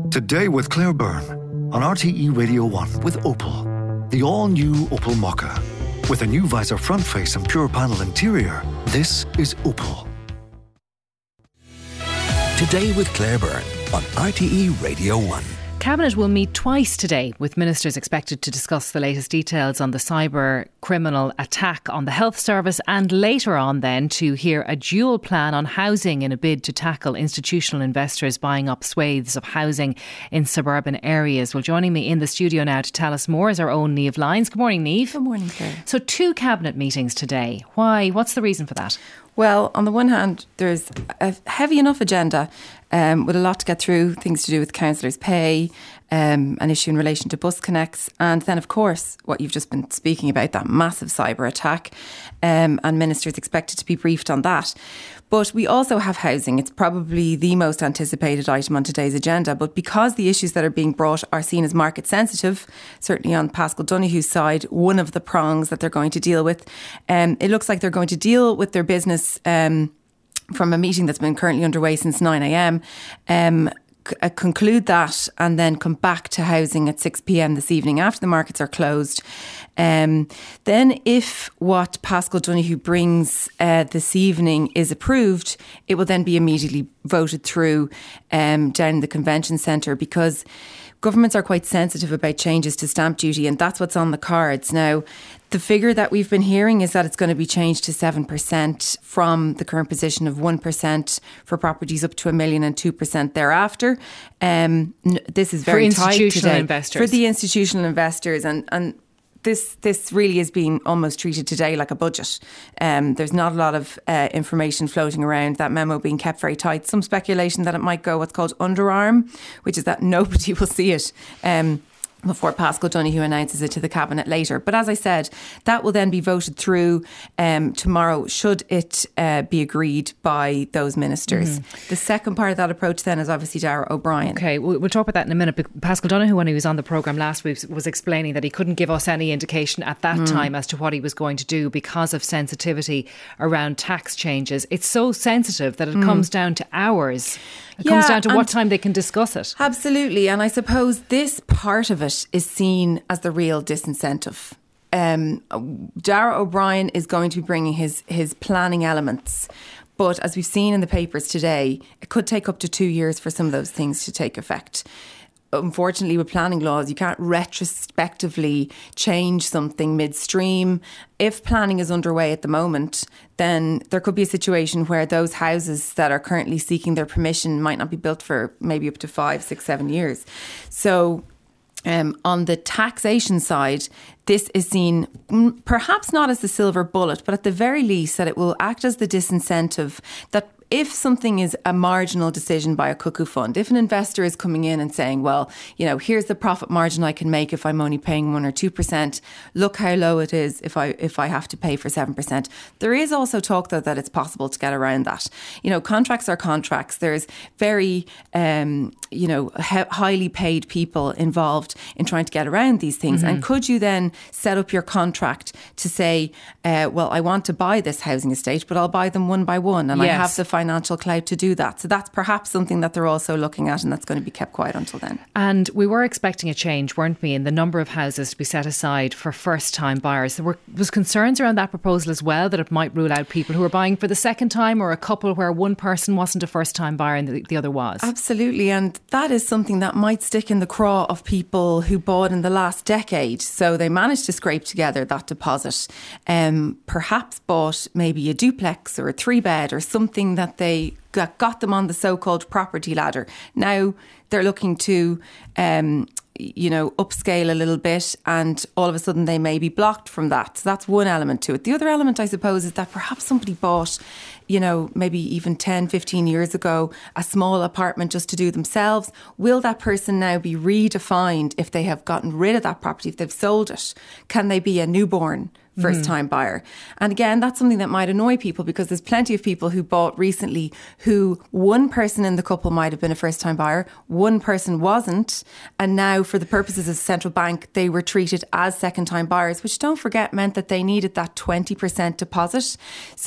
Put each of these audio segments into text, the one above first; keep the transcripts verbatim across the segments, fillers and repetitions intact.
Today with Claire Byrne on R T E Radio one with Opel. The all-new Opel Mokka. With a new visor front face and pure panel interior, this is Opel. Today with Claire Byrne on R T E Radio one. Cabinet will meet twice today, with ministers expected to discuss the latest details on the cyber criminal attack on the health service, and later on then to hear a dual plan on housing in a bid to tackle institutional investors buying up swathes of housing in suburban areas. Well, joining me in the studio now to tell us more is our own Niamh Lyons. Good morning, Niamh. Good morning, Claire. So two cabinet meetings today. Why? What's the reason for that? Well, on the one hand, there's a heavy enough agenda um, with a lot to get through, things to do with councillors' pay, um, an issue in relation to bus connects, and then, of course, what you've just been speaking about, that massive cyber attack, um, and ministers expected to be briefed on that. But we also have housing. It's probably the most anticipated item on today's agenda. But because the issues that are being brought are seen as market sensitive, certainly on Paschal Donoghue's side, one of the prongs that they're going to deal with, um, it looks like they're going to deal with their business um, from a meeting that's been currently underway since nine a.m. Um, c- conclude that and then come back to housing at six p.m. this evening after the markets are closed. Um, then if what Paschal Donoghue brings uh, this evening is approved, it will then be immediately voted through um, down in the convention centre, because governments are quite sensitive about changes to stamp duty, and that's what's on the cards. Now, the figure that we've been hearing is that it's going to be changed to seven percent from the current position of one percent for properties up to a million and two percent thereafter. Um, this is very for tight institutional today. investors. For the institutional investors, and, and This this really is being almost treated today like a budget. Um, there's not a lot of uh, information floating around, that memo being kept very tight. Some speculation that it might go what's called underarm, which is that nobody will see it um, before Paschal Donoghue announces it to the Cabinet later. But as I said, that will then be voted through um, tomorrow, should it uh, be agreed by those ministers. Mm. The second part of that approach then is obviously Darragh O'Brien. Okay, we'll, we'll talk about that in a minute. But Paschal Donoghue, when he was on the programme last week, was explaining that he couldn't give us any indication at that mm. time as to what he was going to do because of sensitivity around tax changes. It's so sensitive that it mm. comes down to hours. It yeah, comes down to what time they can discuss it. Absolutely. And I suppose this part of it is seen as the real disincentive. Um, Darragh O'Brien is going to be bringing his, his planning elements. But as we've seen in the papers today, it could take up to two years for some of those things to take effect. Unfortunately, with planning laws, you can't retrospectively change something midstream. If planning is underway at the moment, then there could be a situation where those houses that are currently seeking their permission might not be built for maybe up to five, six, seven years. So um, on the taxation side, this is seen perhaps not as the silver bullet, but at the very least that it will act as the disincentive that if something is a marginal decision by a cuckoo fund, if an investor is coming in and saying, well, you know, here's the profit margin I can make if I'm only paying one or two percent, look how low it is if I if I have to pay for seven percent. There is also talk, though, that it's possible to get around that. You know, contracts are contracts. There's very, um, you know, he- highly paid people involved in trying to get around these things. Mm-hmm. And could you then set up your contract to say, uh, well, I want to buy this housing estate, but I'll buy them one by one, and yes. I have the financial clout to do that. So that's perhaps something that they're also looking at, and that's going to be kept quiet until then. And we were expecting a change, weren't we, in the number of houses to be set aside for first-time buyers. There were was concerns around that proposal as well, that it might rule out people who are buying for the second time, or a couple where one person wasn't a first-time buyer and the, the other was. Absolutely, and that is something that might stick in the craw of people who bought in the last decade. So they managed to scrape together that deposit, um, perhaps bought maybe a duplex or a three-bed or something that they got, got them on the so-called property ladder. Now they're looking to, um, you know, upscale a little bit, and all of a sudden they may be blocked from that. So that's one element to it. The other element, I suppose, is that perhaps somebody bought, you know, maybe even ten, fifteen years ago, a small apartment just to do themselves. Will that person now be redefined if they have gotten rid of that property, if they've sold it? Can they be a newborn first-time mm. buyer? And again, that's something that might annoy people, because there's plenty of people who bought recently who one person in the couple might have been a first-time buyer, one person wasn't, and now for the purposes of the central bank, they were treated as second-time buyers, which, don't forget, meant that they needed that twenty percent deposit. So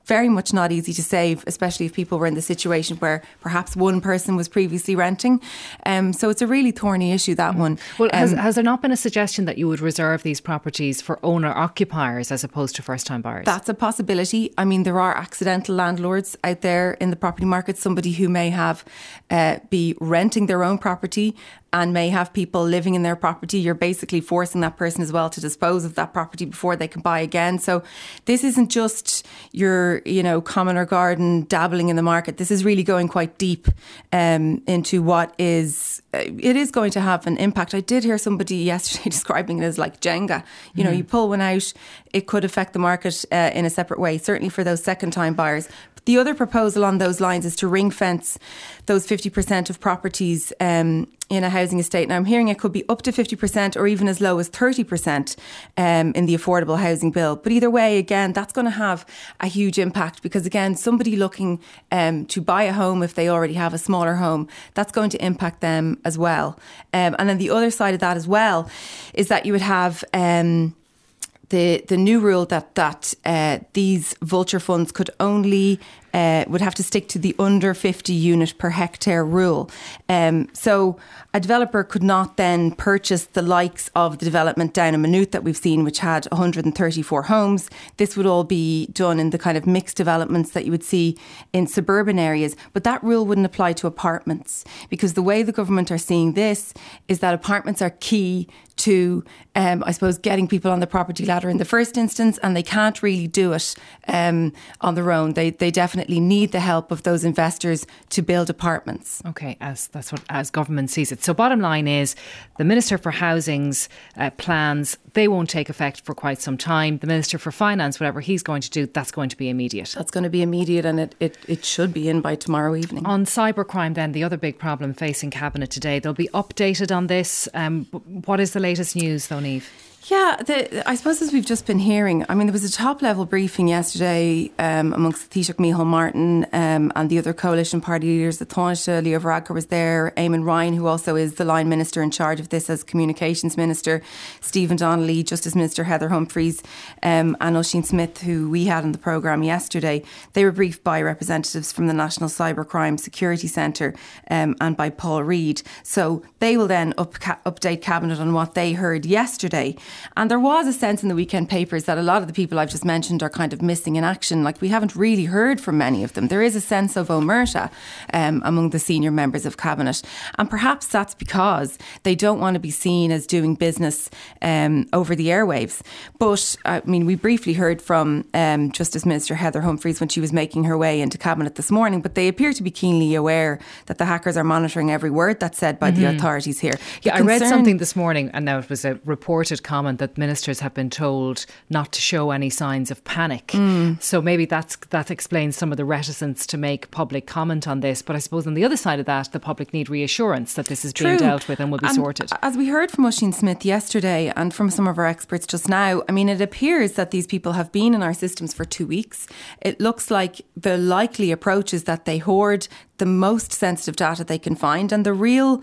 very much not easy to save, especially if people were in the situation where perhaps one person was previously renting. Um, so it's a really thorny issue, that one. Well, um, has, has there not been a suggestion that you would reserve these properties for owner-occupiers as opposed to first-time buyers? That's a possibility. I mean, there are accidental landlords out there in the property market, somebody who may have uh, be renting their own property and may have people living in their property. You're basically forcing that person as well to dispose of that property before they can buy again. So this isn't just your, you know, common or garden dabbling in the market. This is really going quite deep um, into what is, it is going to have an impact. I did hear somebody yesterday describing it as like Jenga. You know, mm-hmm. you pull one out, it could affect the market uh, in a separate way, certainly for those second time buyers. The other proposal on those lines is to ring fence those fifty percent of properties um, in a housing estate. Now, I'm hearing it could be up to fifty percent or even as low as thirty percent um, in the affordable housing bill. But either way, again, that's going to have a huge impact because, again, somebody looking um, to buy a home if they already have a smaller home, that's going to impact them as well. Um, and then the other side of that as well is that you would have... Um, The, the new rule that that uh, these vulture funds could only uh, would have to stick to the under fifty unit per hectare rule. Um, so a developer could not then purchase the likes of the development down in Maynooth that we've seen, which had one hundred thirty-four homes. This would all be done in the kind of mixed developments that you would see in suburban areas. But that rule wouldn't apply to apartments because the way the government are seeing this is that apartments are key to, um, I suppose, getting people on the property ladder in the first instance, and they can't really do it um, on their own. They they definitely need the help of those investors to build apartments. Okay, as that's what as government sees it. So bottom line is the Minister for Housing's uh, plans, they won't take effect for quite some time. The Minister for Finance, whatever he's going to do, that's going to be immediate. That's going to be immediate, and it, it, it should be in by tomorrow evening. On cybercrime then, the other big problem facing Cabinet today, they'll be updated on this. Um, what is the latest news though, Niamh? Yeah, the, I suppose as we've just been hearing, I mean, there was a top-level briefing yesterday um, amongst Taoiseach Micheál Martin um, and the other coalition party leaders. The Taoiseach, Leo Varadkar was there, Eamon Ryan, who also is the line minister in charge of this as Communications Minister, Stephen Donnelly, Justice Minister Heather Humphreys um, and Oisin Smith, who we had on the programme yesterday. They were briefed by representatives from the National Cybercrime Security Centre um, and by Paul Reid. So they will then up, update Cabinet on what they heard yesterday. And there was a sense in the weekend papers that a lot of the people I've just mentioned are kind of missing in action. Like, we haven't really heard from many of them. There is a sense of omerta um, among the senior members of Cabinet. And perhaps that's because they don't want to be seen as doing business um, over the airwaves. But, I mean, we briefly heard from um, Justice Minister Heather Humphreys when she was making her way into Cabinet this morning. But they appear to be keenly aware that the hackers are monitoring every word that's said by mm-hmm. the authorities here. The yeah, concern- I read something this morning, and now it was a reported comment that ministers have been told not to show any signs of panic. Mm. So maybe that's that explains some of the reticence to make public comment on this. But I suppose on the other side of that, the public need reassurance that this is True. being dealt with and will be and sorted. As we heard from Oisin Smith yesterday and from some of our experts just now, I mean, it appears that these people have been in our systems for two weeks. It looks like the likely approach is that they hoard the most sensitive data they can find, and the real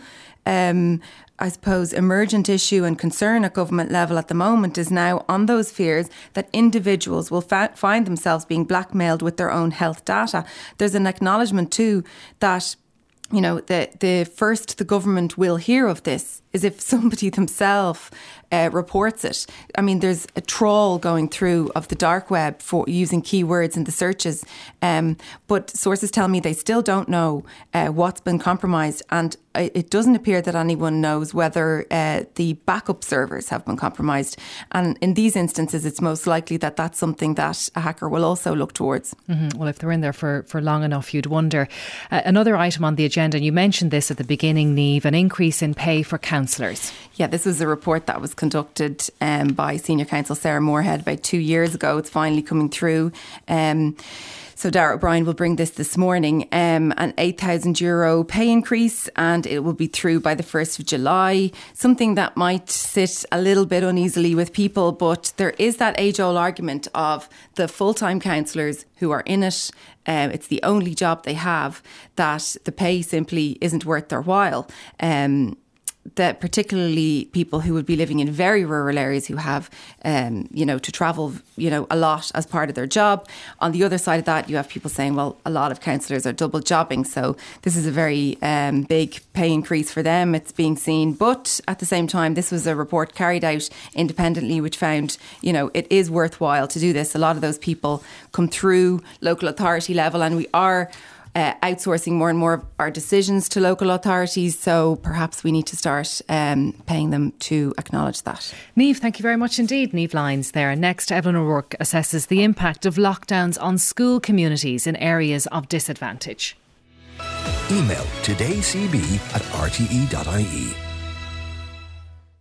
um I suppose, emergent issue and concern at government level at the moment is now on those fears that individuals will fa- find themselves being blackmailed with their own health data. There's an acknowledgement too that, you know, the, the first the government will hear of this is if somebody themselves uh, reports it. I mean, there's a trawl going through of the dark web for using keywords in the searches. Um, but sources tell me they still don't know uh, what's been compromised. And it doesn't appear that anyone knows whether uh, the backup servers have been compromised. And in these instances, it's most likely that that's something that a hacker will also look towards. Mm-hmm. Well, if they're in there for, for long enough, you'd wonder. Uh, another item on the agenda, and you mentioned this at the beginning, Niamh, an increase in pay for councillors. Yeah, this was a report that was conducted um, by Senior Counsel Sarah Moorhead about two years ago. It's finally coming through. Um, So Darragh O'Brien will bring this this morning, um, an eight thousand euro pay increase, and it will be through by the first of July. Something that might sit a little bit uneasily with people, but there is that age-old argument of the full-time councillors who are in it. Um, it's the only job they have, that the pay simply isn't worth their while. Um, that particularly people who would be living in very rural areas who have, um, you know, to travel, you know, a lot as part of their job. On the other side of that, you have people saying, well, a lot of councillors are double jobbing, so this is a very um, big pay increase for them. It's being seen. But at the same time, this was a report carried out independently which found, you know, it is worthwhile to do this. A lot of those people come through local authority level, and we are Uh, outsourcing more and more of our decisions to local authorities, so perhaps we need to start um, paying them to acknowledge that. Niamh, thank you very much indeed. Niamh Lyons there. Next, Evelyn O'Rourke assesses the impact of lockdowns on school communities in areas of disadvantage. Email todaycb at r t e dot i e.